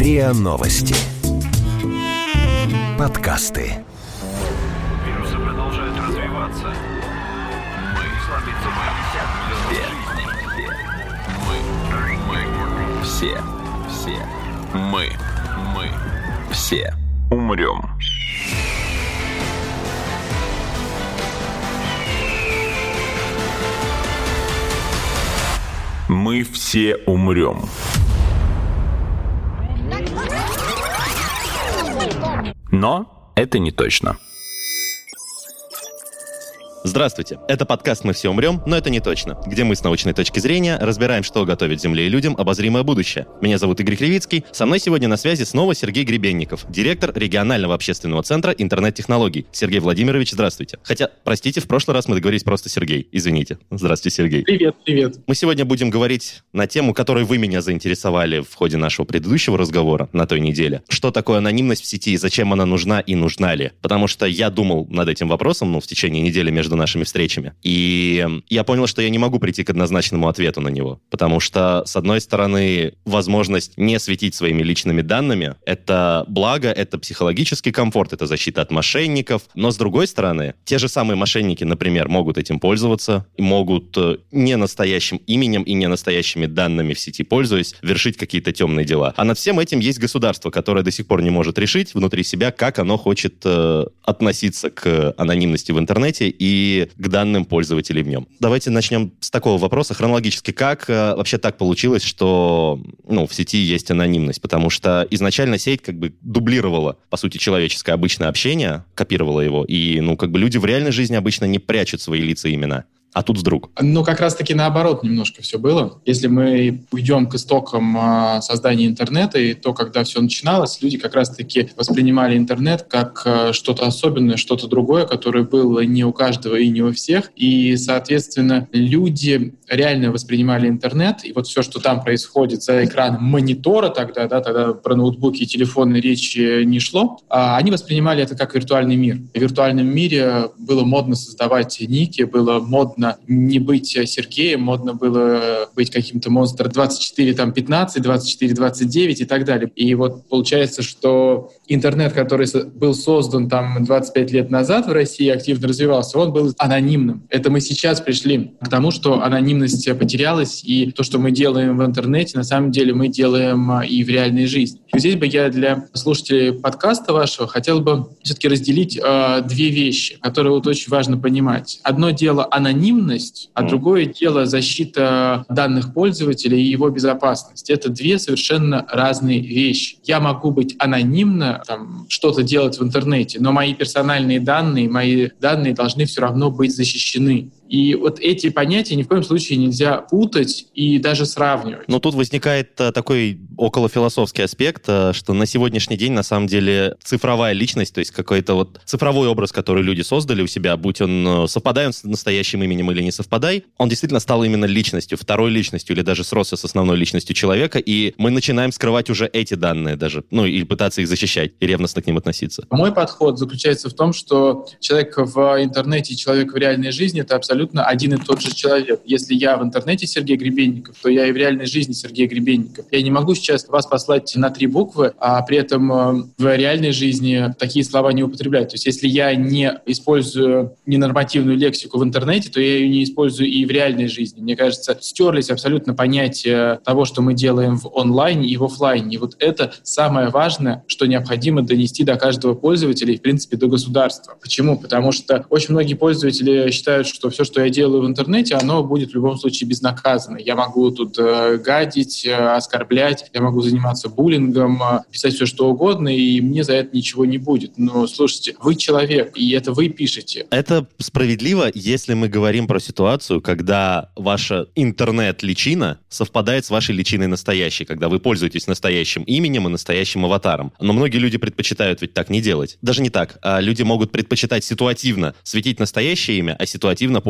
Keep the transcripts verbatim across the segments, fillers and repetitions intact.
РИА Новости. Подкасты. Вирусы продолжают развиваться. Мы слабится мы. Все. Мы. Мы. Все. Все. Мы. Мы. Все. Умрем. Мы все умрем. Но это не точно. Здравствуйте, это подкаст «Мы все умрем, но это не точно», где мы с научной точки зрения разбираем, что готовит Земле и людям обозримое будущее. Меня зовут Игорь Кривицкий, со мной сегодня на связи снова Сергей Гребенников, директор регионального общественного центра интернет-технологий. Сергей Владимирович, здравствуйте. Хотя, простите, в прошлый раз мы договорились просто Сергей, извините. Здравствуйте, Сергей. Привет, привет. Мы сегодня будем говорить на тему, которой вы меня заинтересовали в ходе нашего предыдущего разговора на той неделе. Что такое анонимность в сети, зачем она нужна и нужна ли? Потому что я думал над этим вопросом, ну, в течение недели между нашими встречами. И я понял, что я не могу прийти к однозначному ответу на него. Потому что, с одной стороны, возможность не светить своими личными данными — это благо, это психологический комфорт, это защита от мошенников. Но, с другой стороны, те же самые мошенники, например, могут этим пользоваться, и могут не настоящим именем и не настоящими данными в сети пользуясь, вершить какие-то темные дела. А над всем этим есть государство, которое до сих пор не может решить внутри себя, как оно хочет э, относиться к анонимности в интернете и к данным пользователей в нем. Давайте начнем с такого вопроса хронологически. Как э, вообще так получилось, что ну, в сети есть анонимность? Потому что изначально сеть как бы дублировала, по сути, человеческое обычное общение, копировала его, и ну, как бы люди в реальной жизни обычно не прячут свои лица и имена. А тут вдруг. Ну, как раз-таки наоборот немножко все было. Если мы уйдем к истокам а, создания интернета, и то, когда все начиналось, люди как раз-таки воспринимали интернет как а, что-то особенное, что-то другое, которое было не у каждого и не у всех. И, соответственно, люди реально воспринимали интернет, и вот все, что там происходит за экраном монитора тогда, да, тогда про ноутбуки и телефоны речи не шло, а они воспринимали это как виртуальный мир. В виртуальном мире было модно создавать ники, было модно не быть Сергеем, модно было быть каким-то монстр двадцать четыре пятнадцать, двадцать четыре двадцать девять и так далее. И вот получается, что интернет, который был создан там двадцать пять лет назад в России, активно развивался, он был анонимным. Это мы сейчас пришли к тому, что анонимность потерялась, и то, что мы делаем в интернете, на самом деле мы делаем и в реальной жизни. И здесь бы я для слушателей подкаста вашего хотел бы все-таки разделить э, две вещи, которые вот очень важно понимать. Одно дело анонимность, а другое дело защита данных пользователя и его безопасность. Это две совершенно разные вещи. Я могу быть анонимно, там, что-то делать в интернете, но мои персональные данные, мои данные должны все равно быть защищены. И вот эти понятия ни в коем случае нельзя путать и даже сравнивать. Но тут возникает такой околофилософский аспект, что на сегодняшний день на самом деле цифровая личность, то есть какой-то вот цифровой образ, который люди создали у себя, будь он совпадает с настоящим именем или не совпадай, он действительно стал именно личностью, второй личностью или даже сросся с основной личностью человека, и мы начинаем скрывать уже эти данные даже, ну и пытаться их защищать и ревностно к ним относиться. Мой подход заключается в том, что человек в интернете и человек в реальной жизни — это абсолютно один и тот же человек. Если я в интернете Сергей Гребенников, то я и в реальной жизни Сергей Гребенников. Я не могу сейчас вас послать на три буквы, а при этом в реальной жизни такие слова не употреблять. То есть если я не использую ненормативную лексику в интернете, то я ее не использую и в реальной жизни. Мне кажется, стерлись абсолютно понятия того, что мы делаем в онлайне и в офлайне. И вот это самое важное, что необходимо донести до каждого пользователя и, в принципе, до государства. Почему? Потому что очень многие пользователи считают, что все, что я делаю в интернете, оно будет в любом случае безнаказанно. Я могу тут э, гадить, э, оскорблять, я могу заниматься буллингом, э, писать все, что угодно, и мне за это ничего не будет. Но слушайте, вы человек, и это вы пишете. Это справедливо, если мы говорим про ситуацию, когда ваша интернет-личина совпадает с вашей личиной настоящей, когда вы пользуетесь настоящим именем и настоящим аватаром. Но многие люди предпочитают ведь так не делать. Даже не так. А люди могут предпочитать ситуативно светить настоящее имя, а ситуативно пользоваться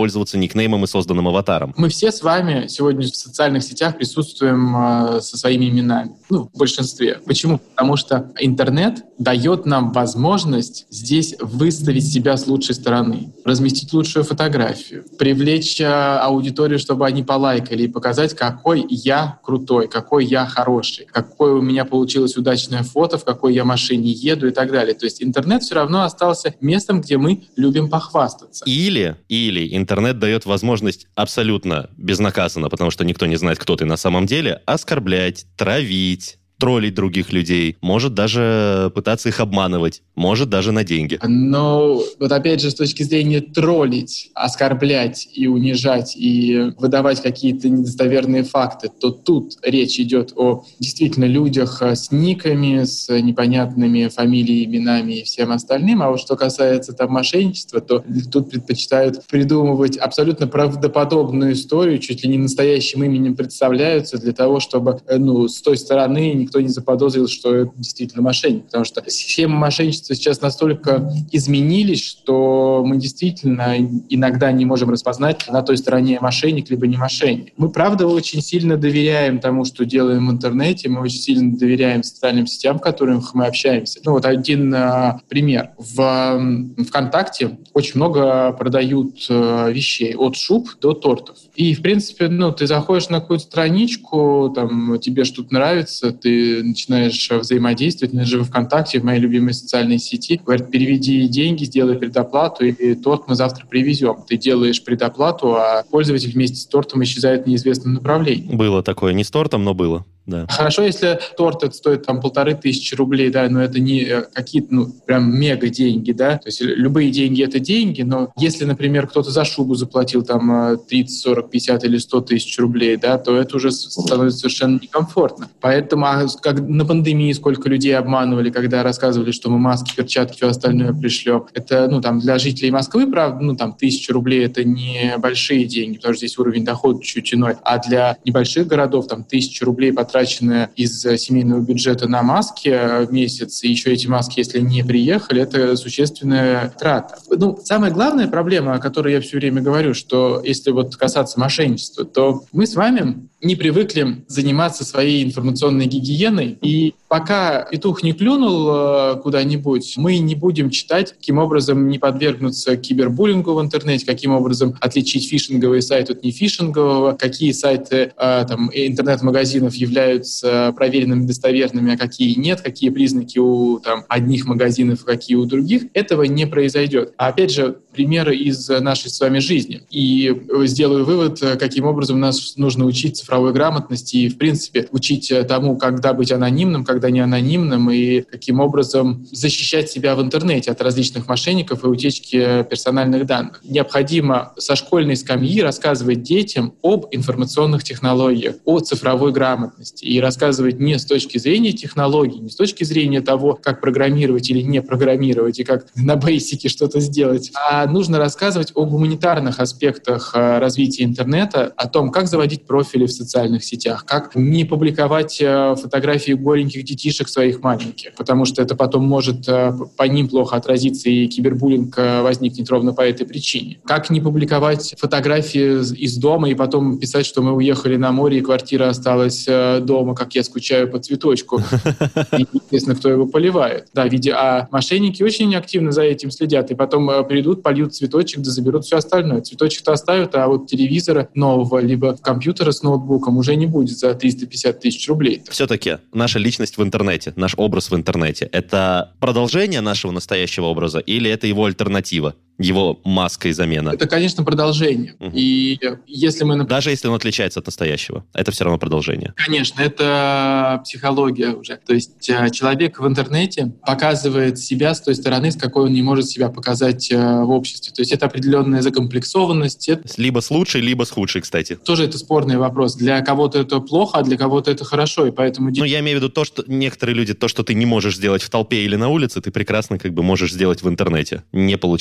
пользоваться никнеймом и созданным аватаром. Мы все с вами сегодня в социальных сетях присутствуем э, со своими именами. Ну, в большинстве. Почему? Потому что интернет дает нам возможность здесь выставить себя с лучшей стороны, разместить лучшую фотографию, привлечь э, аудиторию, чтобы они полайкали и показать, какой я крутой, какой я хороший, какое у меня получилось удачное фото, в какой я машине еду и так далее. То есть интернет все равно остался местом, где мы любим похвастаться. Или, или интернет дает возможность абсолютно безнаказанно, потому что никто не знает, кто ты на самом деле, оскорблять, травить, троллить других людей, может даже пытаться их обманывать, может даже на деньги. Но вот опять же, с точки зрения троллить, оскорблять и унижать, и выдавать какие-то недостоверные факты, то тут речь идет о действительно людях с никами, с непонятными фамилиями, именами и всем остальным. А вот что касается там мошенничества, то тут предпочитают придумывать абсолютно правдоподобную историю, чуть ли не настоящим именем представляются для того, чтобы ну, с той стороны никто не заподозрил, что это действительно мошенник. Потому что схемы мошенничества сейчас настолько изменились, что мы действительно иногда не можем распознать, на той стороне мошенник либо не мошенник. Мы, правда, очень сильно доверяем тому, что делаем в интернете, мы очень сильно доверяем социальным сетям, в которых мы общаемся. Ну вот один а, пример. В а, ВКонтакте очень много продают а, вещей, от шуб до тортов. И, в принципе, ну, ты заходишь на какую-то страничку, там, тебе что-то нравится, ты начинаешь взаимодействовать, мы же в ВКонтакте, в моей любимой социальной сети, говорят, переведи деньги, сделай предоплату, и торт мы завтра привезем. Ты делаешь предоплату, а пользователь вместе с тортом исчезает в неизвестном направлении. Было такое, не с тортом, но было. Да. Хорошо, если торт это стоит там полторы тысячи рублей, да, но это не какие-то, ну, прям мега деньги, да, то есть любые деньги — это деньги, но если, например, кто-то за шубу заплатил там тридцать, сорок, пятьдесят или сто тысяч рублей, да, то это уже становится совершенно некомфортно. Поэтому а как на пандемии сколько людей обманывали, когда рассказывали, что мы маски, перчатки, все остальное пришлем. Это, ну, там, для жителей Москвы, правда, ну, там, тысяча рублей — это не большие деньги, потому что здесь уровень дохода чуть иной, а для небольших городов, там, тысяча рублей потраченные из семейного бюджета на маски в месяц, и еще эти маски, если не приехали, это существенная трата. Ну, самая главная проблема, о которой я все время говорю, что если вот касаться мошенничества, то мы с вами не привыкли заниматься своей информационной гигиеной, и пока петух не клюнул куда-нибудь, мы не будем читать, каким образом не подвергнуться кибербуллингу в интернете, каким образом отличить фишинговый сайт от нефишингового, какие сайты там, интернет-магазинов являются проверенными, достоверными, а какие нет, какие признаки у там, одних магазинов, какие у других. Этого не произойдет. А опять же, примеры из нашей с вами жизни. И сделаю вывод, каким образом нас нужно учить цифровой грамотности и, в принципе, учить тому, когда быть анонимным, когда не анонимным, и каким образом защищать себя в интернете от различных мошенников и утечки персональных данных. Необходимо со школьной скамьи рассказывать детям об информационных технологиях, о цифровой грамотности. И рассказывать не с точки зрения технологий, не с точки зрения того, как программировать или не программировать, и как на бейсике что-то сделать, а нужно рассказывать о гуманитарных аспектах развития интернета, о том, как заводить профили в социальных сетях, как не публиковать фотографии голеньких детишек своих маленьких, потому что это потом может по ним плохо отразиться, и кибербуллинг возникнет ровно по этой причине. Как не публиковать фотографии из дома и потом писать, что мы уехали на море, и квартира осталась дома, как я скучаю по цветочку. И неизвестно, кто его поливает. Да, видя, а мошенники очень активно за этим следят, и потом придут, польют цветочек, да заберут все остальное. Цветочек-то оставят, а вот телевизора нового, либо компьютера с ноутбуком уже не будет за триста пятьдесят тысяч рублей. Все-таки наша личность в интернете, наш образ в интернете — это продолжение нашего настоящего образа или это его альтернатива? Его маска и замена? Это, конечно, продолжение. Угу. И если мы... Даже если он отличается от настоящего, это все равно продолжение. Конечно, это психология уже. То есть человек в интернете показывает себя с той стороны, с какой он не может себя показать в обществе. То есть это определенная закомплексованность. Это... Либо с лучшей, либо с худшей, кстати. Тоже это спорный вопрос. Для кого-то это плохо, а для кого-то это хорошо. И поэтому... Ну, я имею в виду то, что некоторые люди, то, что ты не можешь сделать в толпе или на улице, ты прекрасно как бы можешь сделать в интернете, не получив за это людей.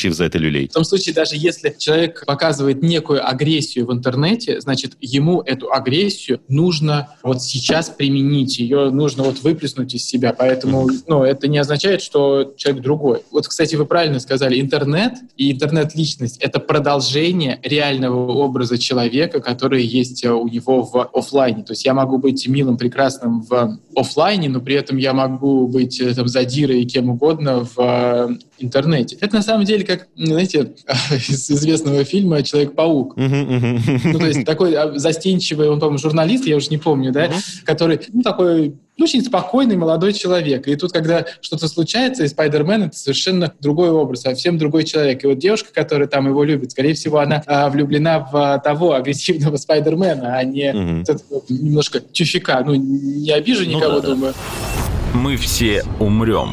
люлей. В том случае, даже если человек показывает некую агрессию в интернете, значит, ему эту агрессию нужно вот сейчас применить, ее нужно вот выплеснуть из себя. Поэтому ну, это не означает, что человек другой. Вот, кстати, вы правильно сказали, интернет и интернет-личность — это продолжение реального образа человека, который есть у него в офлайне. То есть я могу быть милым, прекрасным в офлайне, но при этом я могу быть там, задирой и кем угодно в интернете. Это на самом деле как, знаете, из известного фильма «Человек-паук». Ну, то есть такой застенчивый, он, по-моему, журналист, я уже не помню, да, который, ну, такой очень спокойный молодой человек. И тут, когда что-то случается, и Спайдермен — это совершенно другой образ, совсем другой человек. И вот девушка, которая там его любит, скорее всего, она а, влюблена в того агрессивного Спайдермена, а не mm-hmm. этого, немножко тюфика. Ну, не обижу никого, ну, да, думаю. Мы все умрем.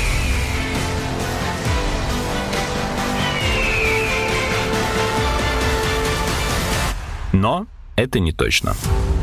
Но это не точно.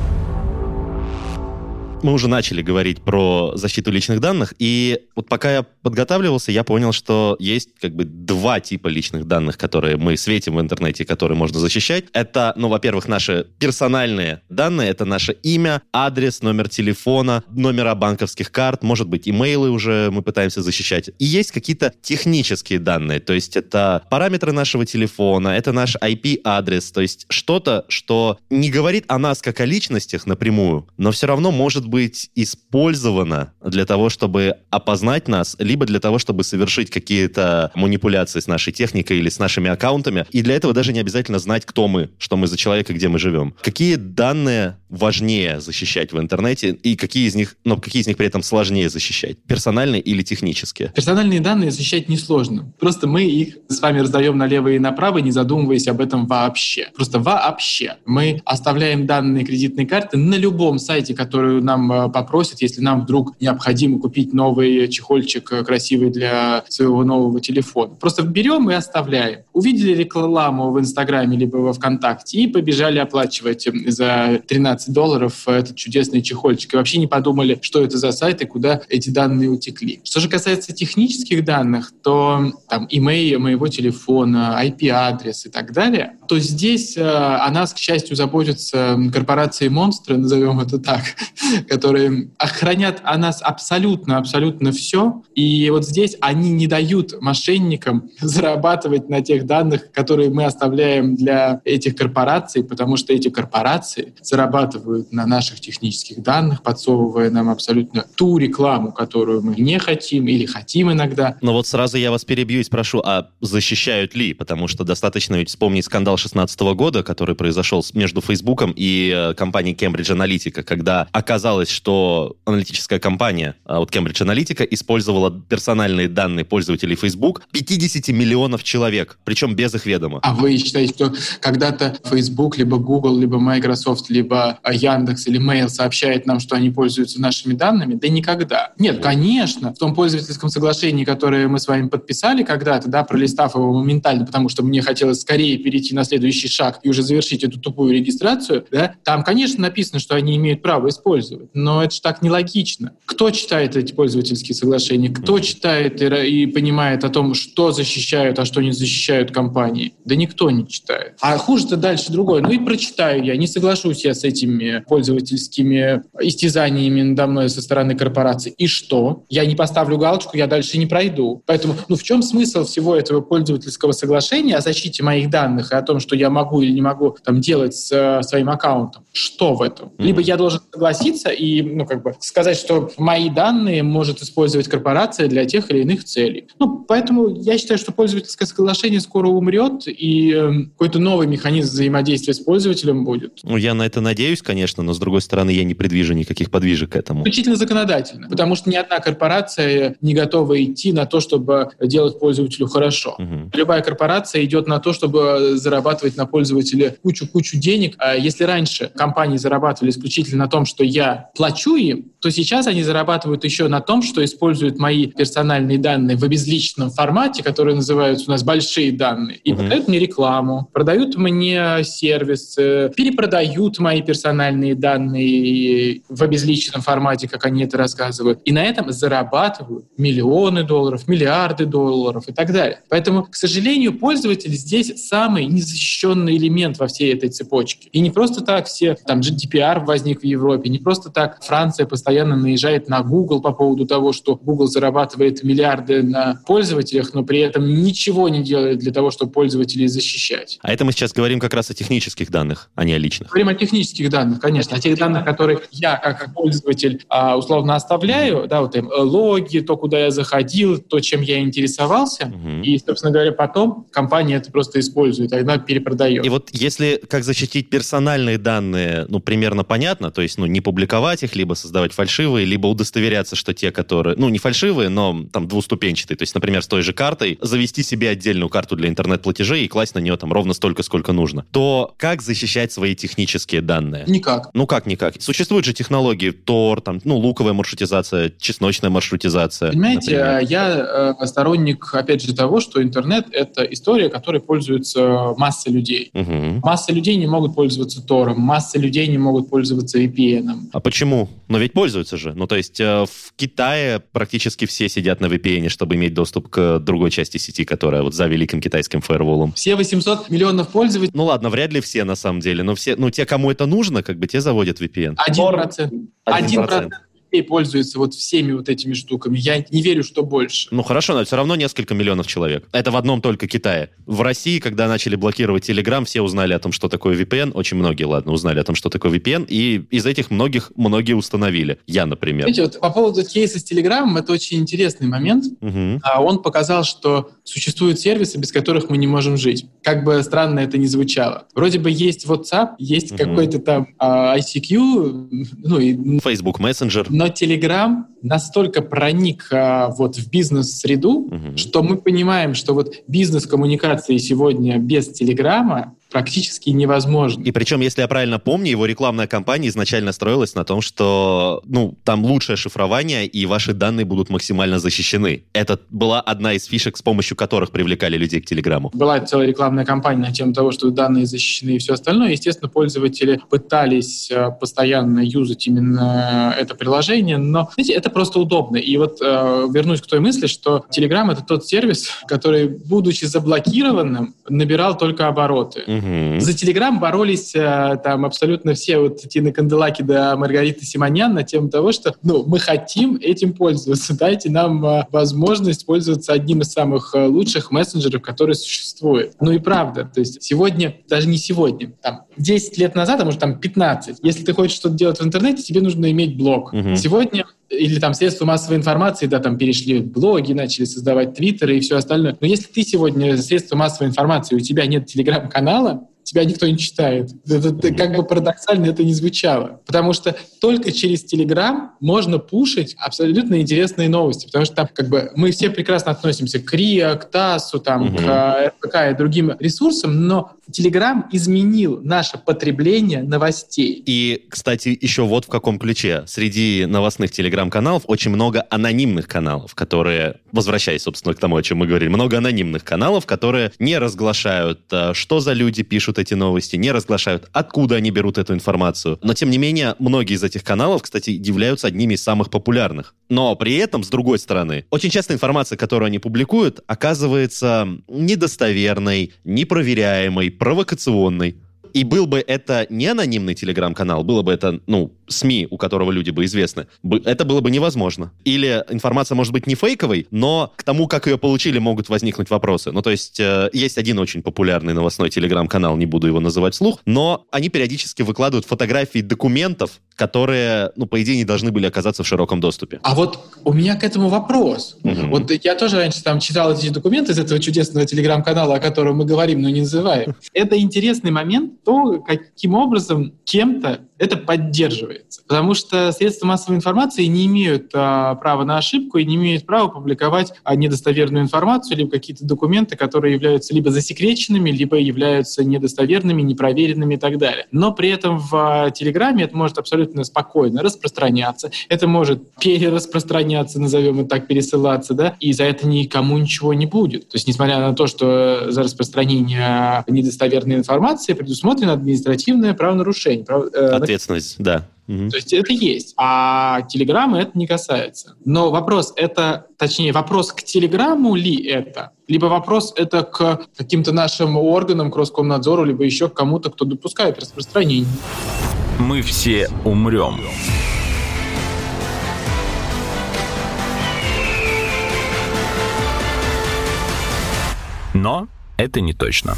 Мы уже начали говорить про защиту личных данных, и вот пока я подготавливался, я понял, что есть как бы два типа личных данных, которые мы светим в интернете, которые можно защищать. Это, ну, во-первых, наши персональные данные, это наше имя, адрес, номер телефона, номера банковских карт, может быть, имейлы уже мы пытаемся защищать. И есть какие-то технические данные, то есть это параметры нашего телефона, это наш ай пи-адрес, то есть что-то, что не говорит о нас как о личностях напрямую, но все равно может быть использовано для того, чтобы опознать нас, либо для того, чтобы совершить какие-то манипуляции с нашей техникой или с нашими аккаунтами. И для этого даже не обязательно знать, кто мы, что мы за человек и где мы живем. Какие данные важнее защищать в интернете и какие из них, ну, какие из них при этом сложнее защищать? Персональные или технические? Персональные данные защищать несложно. Просто мы их с вами раздаем налево и направо, не задумываясь об этом вообще. Просто вообще. Мы оставляем данные кредитной карты на любом сайте, который нам попросят, если нам вдруг необходимо купить новый чехольчик красивый для своего нового телефона. Просто берем и оставляем. Увидели рекламу в Инстаграме либо во ВКонтакте и побежали оплачивать за тринадцать долларов этот чудесный чехольчик. И вообще не подумали, что это за сайт и куда эти данные утекли. Что же касается технических данных, то там имейл моего телефона, ай пи-адрес и так далее, то здесь э, о нас, к счастью, заботятся корпорации-монстры, назовем это так, которые охранят о нас абсолютно-абсолютно все. И вот здесь они не дают мошенникам зарабатывать на тех данных, которые мы оставляем для этих корпораций, потому что эти корпорации зарабатывают на наших технических данных, подсовывая нам абсолютно ту рекламу, которую мы не хотим или хотим иногда. Но вот сразу я вас перебью и спрошу, а защищают ли? Потому что достаточно ведь вспомнить скандал шестнадцатого года, который произошел между Фейсбуком и компанией Cambridge Analytica, когда оказалось, что аналитическая компания, вот Cambridge Analytica, использовала персональные данные пользователей Facebook пятьдесят миллионов человек, причем без их ведома. А вы считаете, что когда-то Facebook, либо Google, либо Microsoft, либо Яндекс или Mail сообщает нам, что они пользуются нашими данными? Да никогда. Нет, конечно, в том пользовательском соглашении, которое мы с вами подписали когда-то, да, пролистав его моментально, потому что мне хотелось скорее перейти на следующий шаг и уже завершить эту тупую регистрацию, да, там, конечно, написано, что они имеют право использовать, но это же так нелогично. Кто читает эти пользовательские соглашения? Кто mm-hmm. читает и, и понимает о том, что защищают, а что не защищают компании? Да никто не читает. А хуже-то дальше другое. Ну и прочитаю я, не соглашусь я с этими пользовательскими истязаниями надо мной со стороны корпораций. И что? Я не поставлю галочку, я дальше не пройду. Поэтому, ну в чем смысл всего этого пользовательского соглашения о защите моих данных и о том, что я могу или не могу там делать с э, своим аккаунтом? Что в этом? Mm-hmm. Либо я должен согласиться и, ну как бы сказать, что мои данные может использовать корпорация для тех или иных целей. Ну, поэтому я считаю, что пользовательское соглашение скоро умрет, и э, какой-то новый механизм взаимодействия с пользователем будет. Ну, я на это надеюсь, конечно, но, с другой стороны, я не предвижу никаких подвижек к этому. Исключительно законодательно, потому что ни одна корпорация не готова идти на то, чтобы делать пользователю хорошо. Угу. Любая корпорация идет на то, чтобы зарабатывать на пользователе кучу-кучу денег. А если раньше компании зарабатывали исключительно на том, что я я плачу им, то сейчас они зарабатывают еще на том, что используют мои персональные данные в обезличенном формате, которые называются у нас большие данные, и Мгм. продают мне рекламу, продают мне сервисы, перепродают мои персональные данные в обезличенном формате, как они это рассказывают, и на этом зарабатывают миллионы долларов, миллиарды долларов и так далее. Поэтому, к сожалению, пользователь здесь самый незащищенный элемент во всей этой цепочке. И не просто так все, там, джи ди пи ар возник в Европе, не просто так Франция постоянно наезжает на Google по поводу того, что Google зарабатывает миллиарды на пользователях, но при этом ничего не делает для того, чтобы пользователей защищать. А это мы сейчас говорим как раз о технических данных, а не о личных. Говорим о технических данных, конечно, о тех данных, которые я как пользователь а, условно оставляю, да, вот им логи, то, куда я заходил, то, чем я интересовался, Мгм. и, собственно говоря, потом компания это просто использует, она перепродает. И вот если как защитить персональные данные, ну, примерно понятно, то есть, ну, не публиковать их, либо создавать фальшивые, либо удостоверяться, что те, которые, ну, не фальшивые, но там двуступенчатые, то есть, например, с той же картой, завести себе отдельную карту для интернет-платежей и класть на нее там ровно столько, сколько нужно, то как защищать свои технические данные? Никак. Ну, как никак? Существуют же технологии Тор, там, ну, луковая маршрутизация, чесночная маршрутизация. Понимаете, например. я э, сторонник, опять же, того, что интернет — это история, которой пользуется масса людей. Мгм. Масса людей не могут пользоваться Тором, масса людей не могут пользоваться ви пи эн. А почему? Но ведь пользуются же. Ну, то есть э, в Китае практически все сидят на ви пи эн, чтобы иметь доступ к другой части сети, которая вот за великим китайским фаерволом. Все восемьсот миллионов пользователей, Ну ладно, вряд ли все на самом деле, но все, ну те, кому это нужно, как бы те заводят ви пи эн. один процент. Один Один процент. процент людей пользуется вот всеми вот этими штуками. Я не верю, что больше. Ну хорошо, но все равно несколько миллионов человек. Это в одном только Китае. В России, когда начали блокировать Telegram, все узнали о том, что такое ви пи эн. Очень многие, ладно, узнали о том, что такое ви пи эн. И из этих многих многие установили. Я, например. Знаете, вот по поводу кейса с Telegram, это очень интересный момент. Мгм. А Он показал, что существуют сервисы, без которых мы не можем жить. Как бы странно это ни звучало. Вроде бы есть WhatsApp, есть Мгм. какой-то там а, ай си кью, ну и Facebook Messenger. но Telegram настолько проник а, вот в бизнес-среду, Мгм. что мы понимаем, что вот бизнес-коммуникации сегодня без Телеграма практически невозможно. И причем, если я правильно помню, его рекламная кампания изначально строилась на том, что, ну, там лучшее шифрование, и ваши данные будут максимально защищены. Это была одна из фишек, с помощью которых привлекали людей к Телеграму. Была целая рекламная кампания на тему того, что данные защищены и все остальное. Естественно, пользователи пытались э, постоянно юзать именно это приложение, но, знаете, это просто удобно. И вот э, вернусь к той мысли, что Telegram — это тот сервис, который, будучи заблокированным, набирал только обороты. Мгм. За Telegram боролись э, там абсолютно все вот Тина Канделаки да Маргарита Симонян на тему того, что ну, мы хотим этим пользоваться, дайте нам э, возможность пользоваться одним из самых э, лучших мессенджеров, которые существуют. Ну и правда, то есть сегодня, даже не сегодня, там десять лет назад, а может там пятнадцать, если ты хочешь что-то делать в интернете, тебе нужно иметь блог. Мгм. Сегодня или там средства массовой информации, да, там перешли в блоги, начали создавать твиттеры и все остальное. Но если ты сегодня средства массовой информации, у тебя нет телеграм-канала, тебя никто не читает. Это, это, как бы парадоксально это не звучало. Потому что только через Telegram можно пушить абсолютно интересные новости. Потому что там как бы мы все прекрасно относимся к РИА, к ТАССу, там, Мгм. к эр бэ ка и другим ресурсам, но Telegram изменил наше потребление новостей. И, кстати, еще вот в каком ключе. Среди новостных телеграм-каналов очень много анонимных каналов, которые, возвращаясь, собственно, к тому, о чем мы говорили, много анонимных каналов, которые не разглашают, э, что за люди пишут эти новости, не разглашают, откуда они берут эту информацию. Но, тем не менее, многие из этих каналов, кстати, являются одними из самых популярных. Но при этом, с другой стороны, очень часто информация, которую они публикуют, оказывается недостоверной, непроверяемой, провокационной. И был бы это не анонимный телеграм-канал, было бы это, ну, СМИ, у которого люди бы известны, бы- это было бы невозможно. Или информация может быть не фейковой, но к тому, как ее получили, могут возникнуть вопросы. Ну, то есть, э, есть один очень популярный новостной телеграм-канал, не буду его называть вслух, но они периодически выкладывают фотографии документов, которые, ну, по идее, не должны были оказаться в широком доступе. А вот у меня к этому вопрос. Мгм. Вот я тоже раньше там читал эти документы из этого чудесного телеграм-канала, о котором мы говорим, но не называем. Это интересный момент, то, каким образом кем-то это поддерживается. Потому что средства массовой информации не имеют а, права на ошибку и не имеют права публиковать а, недостоверную информацию, либо какие-то документы, которые являются либо засекреченными, либо являются недостоверными, непроверенными и так далее. Но при этом в а, Телеграме это может абсолютно спокойно распространяться, это может перераспространяться, назовем это так, пересылаться, да, и за это никому ничего не будет. То есть, несмотря на то, что за распространение недостоверной информации предусмотрено административное правонарушение. Прав... Ответственность, да. То есть это есть. А Телеграма это не касается. Но вопрос это, точнее, вопрос к Телеграму ли это? Либо вопрос это к каким-то нашим органам, к Роскомнадзору, либо еще к кому-то, кто допускает распространение. Мы все умрем. Но это не точно.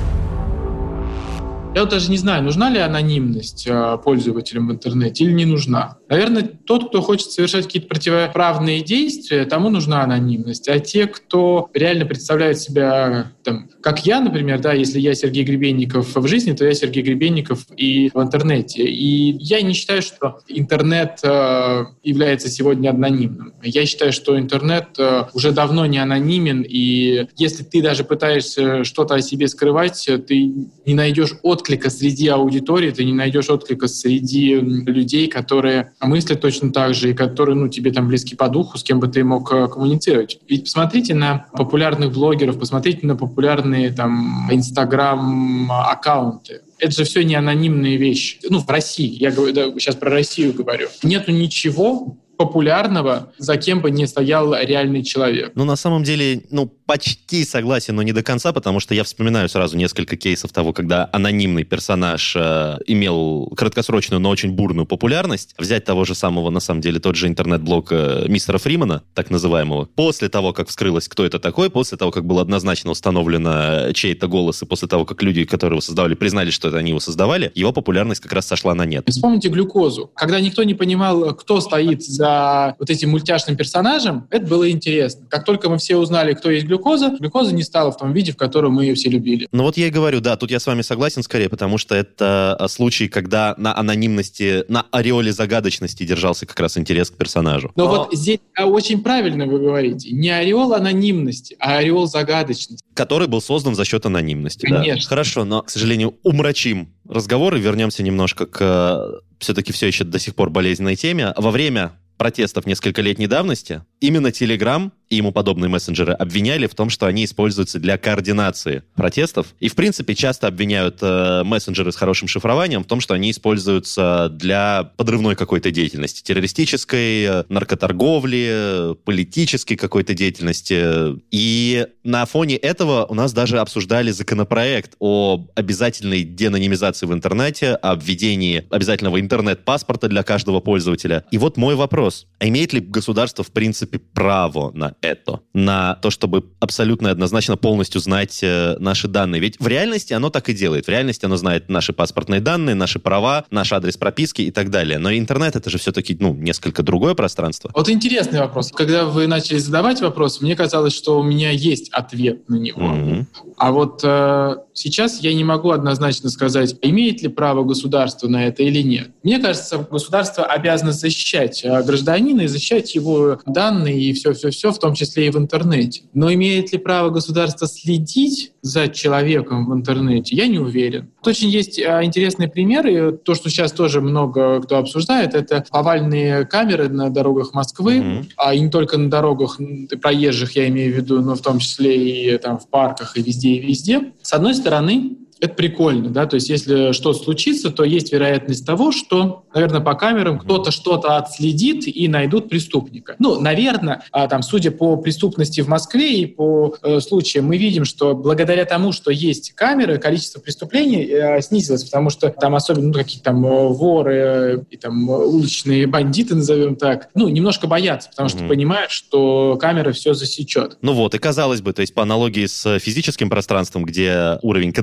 Я вот даже не знаю, нужна ли анонимность э, пользователям в интернете или не нужна. Наверное, тот, кто хочет совершать какие-то противоправные действия, тому нужна анонимность. А те, кто реально представляет себя, там, как я, например, да, если я Сергей Гребенников в жизни, то я Сергей Гребенников и в интернете. И я не считаю, что интернет э, является сегодня анонимным. Я считаю, что интернет э, уже давно не анонимен, и если ты даже пытаешься что-то о себе скрывать, ты не найдешь отклика среди аудитории, ты не найдешь отклика среди людей, которые мыслят точно так же и которые, ну, тебе там близки по духу, с кем бы ты мог коммуницировать. Ведь посмотрите на популярных блогеров, посмотрите на популярные там Инстаграм-аккаунты. Это же все не анонимные вещи. Ну, в России, я говорю, да, сейчас про Россию говорю. Нету ничего популярного, за кем бы не стоял реальный человек. Ну, на самом деле, ну, почти согласен, но не до конца, потому что я вспоминаю сразу несколько кейсов того, когда анонимный персонаж э, имел краткосрочную, но очень бурную популярность. Взять того же самого, на самом деле, тот же интернет-блог э, мистера Фримана, так называемого. После того, как вскрылось, кто это такой, после того, как было однозначно установлено чей-то голос, и после того, как люди, которые его создавали, признали, что это они его создавали, его популярность как раз сошла на нет. Вспомните глюкозу. Когда никто не понимал, кто стоит за вот этим мультяшным персонажем, это было интересно. Как только мы все узнали, кто есть глюкоза, глюкоза не стала в том виде, в котором мы ее все любили. Ну вот я и говорю, да, тут я с вами согласен скорее, потому что это случай, когда на анонимности, на ореоле загадочности держался как раз интерес к персонажу. Но, но... вот здесь очень правильно вы говорите. Не ореол анонимности, а ореол загадочности. Который был создан за счет анонимности. Конечно. Да. Хорошо, но, к сожалению, умрачим разговор и вернемся немножко к все-таки все еще до сих пор болезненной теме. Во время протестов нескольколетней давности именно Telegram и ему подобные мессенджеры обвиняли в том, что они используются для координации протестов. И, в принципе, часто обвиняют э, мессенджеры с хорошим шифрованием в том, что они используются для подрывной какой-то деятельности. Террористической, наркоторговли, политической какой-то деятельности. И на фоне этого у нас даже обсуждали законопроект о обязательной деанонимизации в интернете, о введении обязательного интернет-паспорта для каждого пользователя. И вот мой вопрос. А имеет ли государство, в принципе, право на это? На то, чтобы абсолютно и однозначно полностью знать э, наши данные? Ведь в реальности оно так и делает. В реальности оно знает наши паспортные данные, наши права, наш адрес прописки и так далее. Но интернет — это же все-таки, ну, несколько другое пространство. Вот интересный вопрос. Когда вы начали задавать вопрос, мне казалось, что у меня есть ответ на него. Mm-hmm. А вот э, сейчас я не могу однозначно сказать, имеет ли право государство на это или нет. Мне кажется, государство обязано защищать гражданина и защищать его данные и все-все-все, в том числе и в интернете. Но имеет ли право государство следить за человеком в интернете, я не уверен. Тут очень есть интересные примеры. То, что сейчас тоже много кто обсуждает, это повальные камеры на дорогах Москвы, mm-hmm. а и не только на дорогах проезжих, я имею в виду, но в том числе и там, в парках, и везде, и везде. С одной стороны, это прикольно, да, то есть если что-то случится, то есть вероятность того, что, наверное, по камерам кто-то что-то отследит и найдут преступника. Ну, наверное, там, судя по преступности в Москве и по э, случаям, мы видим, что благодаря тому, что есть камеры, количество преступлений э, снизилось, потому что там особенно ну, какие-то там воры э, и там уличные бандиты, назовем так, ну, немножко боятся, потому что mm-hmm. понимают, что камера все засечет. Ну вот, и казалось бы, то есть по аналогии с физическим пространством, где уровень контролируемости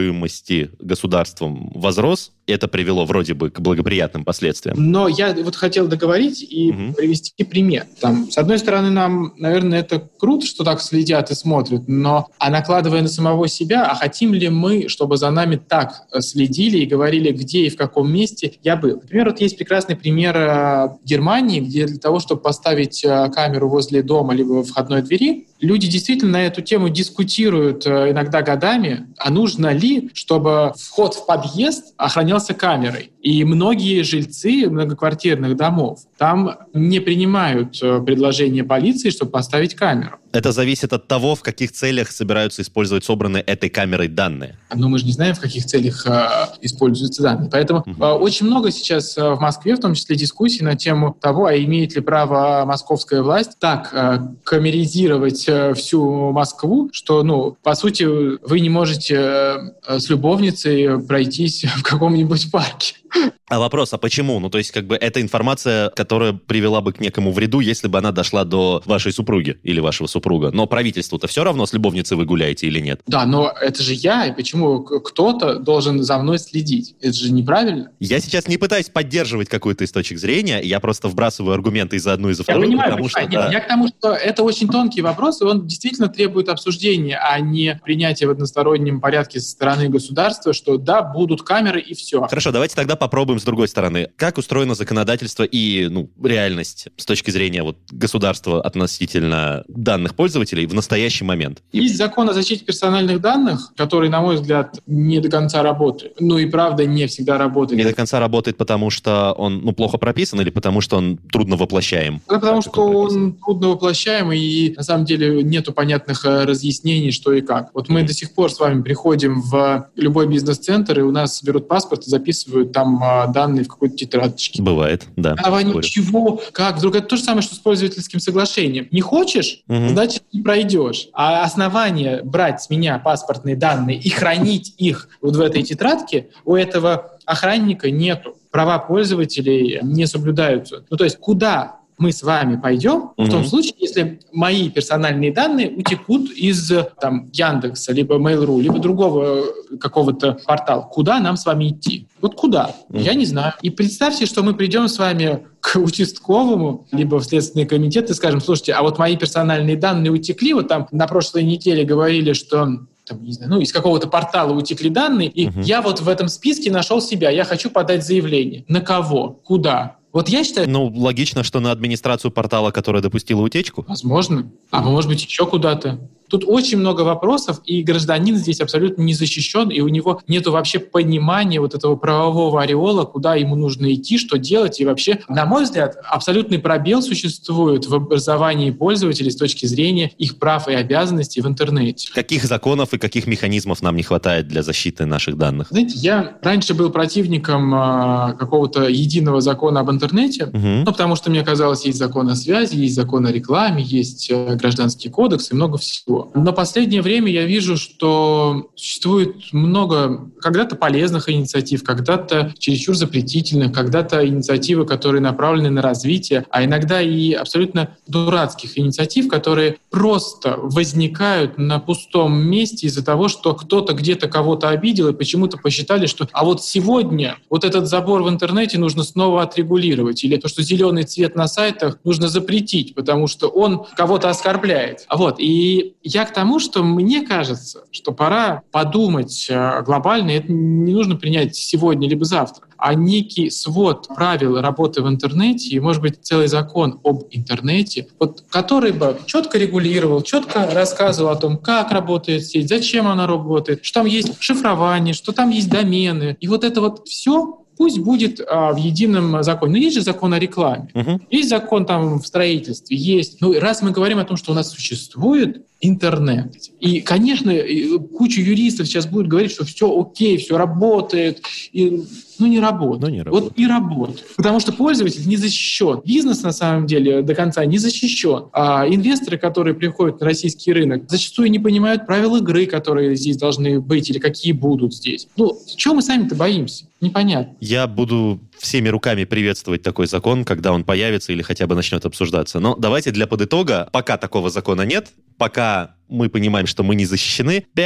контролируемости государством возрос, и это привело вроде бы к благоприятным последствиям. Но я вот хотел договорить и угу. привести пример. Там, с одной стороны, нам, наверное, это круто, что так следят и смотрят, но а накладывая на самого себя, а хотим ли мы, чтобы за нами так следили и говорили, где и в каком месте я был. Например, вот есть прекрасный пример Германии, где для того, чтобы поставить камеру возле дома либо во входной двери, люди действительно на эту тему дискутируют иногда годами, а нужно ли, чтобы вход в подъезд охранялся камерой. И многие жильцы многоквартирных домов там не принимают предложение полиции, чтобы поставить камеру. Это зависит от того, в каких целях собираются использовать собранные этой камерой данные. Но мы же не знаем, в каких целях э, используются данные. Поэтому угу. э, очень много сейчас э, в Москве, в том числе, дискуссий на тему того, а имеет ли право московская власть так э, камеризировать э, всю Москву, что, ну, по сути, вы не можете э, с любовницей пройтись в каком-нибудь парке. А вопрос, а почему? Ну, то есть, как бы, это информация, которая привела бы к некому вреду, если бы она дошла до вашей супруги или вашего супруга. Но правительству-то все равно, с любовницей вы гуляете или нет? Да, но это же я, и почему кто-то должен за мной следить? Это же неправильно. Я сейчас не пытаюсь поддерживать какую-то из точек зрения, я просто вбрасываю аргументы и за одну, и за вторую. Я понимаю, потому понимаю. Что, Нет, да. Я к тому, что это очень тонкий вопрос, и он действительно требует обсуждения, а не принятия в одностороннем порядке со стороны государства, что да, будут камеры и все. Хорошо, давайте тогда попробуем с другой стороны. Как устроено законодательство и ну, реальность с точки зрения вот, государства относительно данных пользователей в настоящий момент? Есть закон о защите персональных данных, который, на мой взгляд, не до конца работает. Ну и правда не всегда работает. Не до конца работает, потому что он ну, плохо прописан или потому что он трудно воплощаем? Да, потому что он, он трудно воплощаем, и на самом деле нету понятных разъяснений, что и как. Вот мы mm-hmm. до сих пор с вами приходим в любой бизнес-центр, и у нас берут паспорт и записывают там данные в какой-то тетрадочке. Бывает, да. А ничего, как? Вдруг это то же самое, что с пользовательским соглашением. Не хочешь? Угу. Значит, не пройдешь. А основание брать с меня паспортные данные и хранить их вот в этой тетрадке у этого охранника нету. Права пользователей не соблюдаются. Ну, то есть, куда мы с вами пойдем, mm-hmm. в том случае, если мои персональные данные утекут из там, Яндекса, либо Mail.ru, либо другого какого-то портала. Куда нам с вами идти? Вот куда? Mm-hmm. Я не знаю. И представьте, что мы придем с вами к участковому, либо в Следственный комитет и скажем, слушайте, а вот мои персональные данные утекли, вот там на прошлой неделе говорили, что там, не знаю, ну, из какого-то портала утекли данные, и uh-huh. я вот в этом списке нашел себя, я хочу подать заявление. На кого? Куда? Вот я считаю... Ну, логично, что на администрацию портала, которая допустила утечку. Возможно. А может быть, еще куда-то. Тут очень много вопросов, и гражданин здесь абсолютно не защищен, и у него нет вообще понимания вот этого правового ореола, куда ему нужно идти, что делать. И вообще, на мой взгляд, абсолютный пробел существует в образовании пользователей с точки зрения их прав и обязанностей в интернете. Каких законов и каких механизмов нам не хватает для защиты наших данных? Знаете, я раньше был противником э, какого-то единого закона об интернете, угу. ну, потому что мне казалось, есть закон о связи, есть закон о рекламе, есть э, гражданский кодекс и много всего. Но в последнее время я вижу, что существует много когда-то полезных инициатив, когда-то чересчур запретительных, когда-то инициативы, которые направлены на развитие, а иногда и абсолютно дурацких инициатив, которые просто возникают на пустом месте из-за того, что кто-то где-то кого-то обидел и почему-то посчитали, что а вот сегодня вот этот забор в интернете нужно снова отрегулировать, или то, что зеленый цвет на сайтах нужно запретить, потому что он кого-то оскорбляет. Вот. И я к тому, что мне кажется, что пора подумать глобально, это не нужно принять сегодня либо завтра, а некий свод правил работы в интернете и, может быть, целый закон об интернете, вот, который бы четко регулировал, четко рассказывал о том, как работает сеть, зачем она работает, что там есть шифрование, что там есть домены. И вот это вот все пусть будет а, в едином законе. Но есть же закон о рекламе, uh-huh. есть закон там в строительстве, есть. Ну, раз мы говорим о том, что у нас существует интернет, и, конечно, куча юристов сейчас будет говорить, что все окей, все работает, и, ну, не работает. Но не работает. Вот не работает. Потому что пользователь не защищен. Бизнес, на самом деле, до конца не защищен. А инвесторы, которые приходят на российский рынок, зачастую не понимают правил игры, которые здесь должны быть или какие будут здесь. Ну, чего мы сами-то боимся? Непонятно. Я буду всеми руками приветствовать такой закон, когда он появится или хотя бы начнет обсуждаться. Но давайте для подытога, пока такого закона нет, пока мы понимаем, что мы не защищены, пять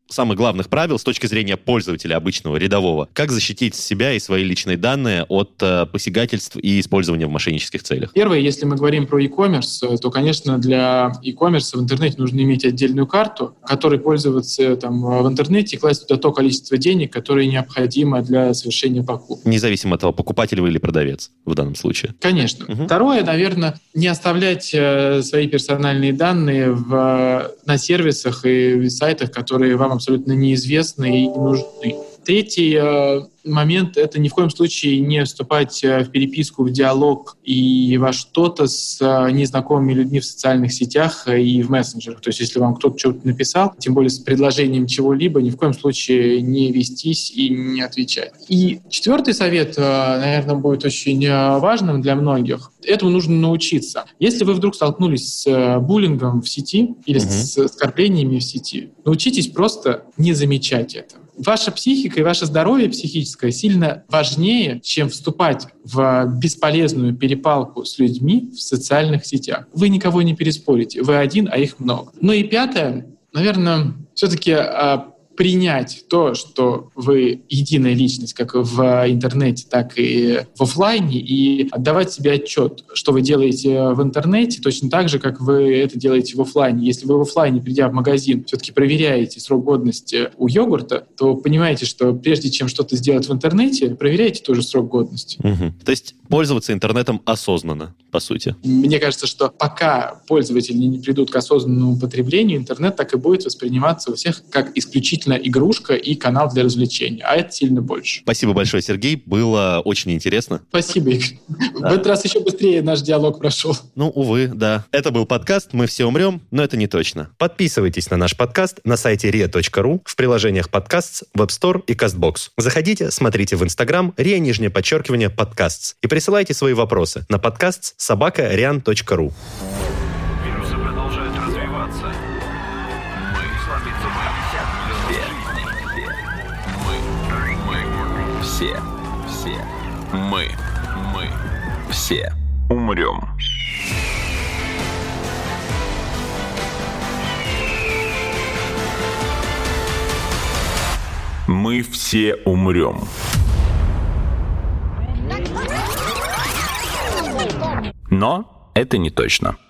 самых главных правил с точки зрения пользователя обычного, рядового. Как защитить себя и свои личные данные от э, посягательств и использования в мошеннических целях? Первое, если мы говорим про e-commerce, то, конечно, для e-commerce в интернете нужно иметь отдельную карту, которой пользоваться там, в интернете и класть туда то количество денег, которое необходимо для совершения покупки. Независимо от того, покупатель вы или продавец в данном случае. Конечно. Угу. Второе, наверное, не оставлять э, свои персональные данные в, на сервисах и сайтах, которые вам абсолютно неизвестны и не нужны. Третий э, момент — это ни в коем случае не вступать в переписку, в диалог и во что-то с э, незнакомыми людьми в социальных сетях и в мессенджерах. То есть если вам кто-то что-то написал, тем более с предложением чего-либо, ни в коем случае не вестись и не отвечать. И четвертый совет, э, наверное, будет очень важным для многих. Этому нужно научиться. Если вы вдруг столкнулись с э, буллингом в сети или угу. с оскорблениями в сети, научитесь просто не замечать это. Ваша психика и ваше здоровье психическое сильно важнее, чем вступать в бесполезную перепалку с людьми в социальных сетях. Вы никого не переспорите. Вы один, а их много. Ну и пятое, наверное, все-таки принять то, что вы единая личность, как в интернете, так и в офлайне, и отдавать себе отчет, что вы делаете в интернете, точно так же, как вы это делаете в офлайне. Если вы в офлайне, придя в магазин, все-таки проверяете срок годности у йогурта, то понимаете, что прежде чем что-то сделать в интернете, проверяйте тоже срок годности. Угу. То есть пользоваться интернетом осознанно, по сути. Мне кажется, что пока пользователи не придут к осознанному потреблению, интернет так и будет восприниматься у всех как исключительно игрушка и канал для развлечения, а это сильно больше. Спасибо большое, Сергей, было очень интересно. Спасибо, Игорь. Да. В этот раз еще быстрее наш диалог прошел. Ну, увы, да. Это был подкаст «Мы все умрем», но это не точно. Подписывайтесь на наш подкаст на сайте риа точка ру, в приложениях подкастс, Web Store и CastBox. Заходите, смотрите в Instagram риа, нижнее подчеркивание, подкастс, и присылайте свои вопросы на подкастс собака риан точка ру. Вирусы продолжают развиваться. Мы все, все, мы, мы, все умрем. Мы все умрем. Но это не точно.